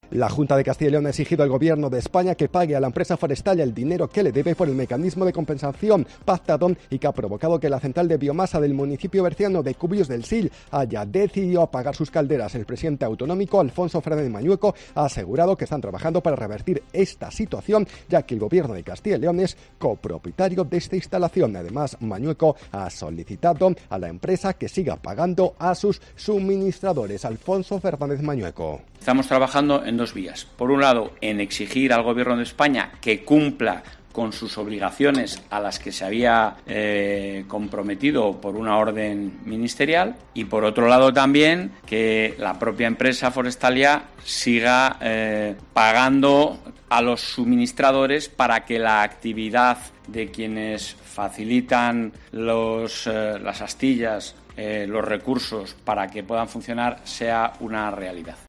La Junta de Castilla y León ha exigido al Gobierno de España que pague a la empresa forestal el dinero que le debe por el mecanismo de compensación pactado y que ha provocado que la central de biomasa del municipio berciano de Cubillos del Sil haya decidido apagar sus calderas. El presidente autonómico, Alfonso Fernández Mañueco, ha asegurado que están trabajando para revertir esta situación, ya que el Gobierno de Castilla y León es copropietario de esta instalación. Además, Mañueco ha solicitado a la empresa que siga pagando a sus suministradores. Alfonso Fernández Mañueco. Estamos trabajando en dos vías. Por un lado, en exigir al Gobierno de España que cumpla con sus obligaciones a las que se había comprometido por una orden ministerial, y por otro lado también que la propia empresa Forestalia siga pagando a los suministradores para que la actividad de quienes facilitan las astillas, los recursos para que puedan funcionar, sea una realidad.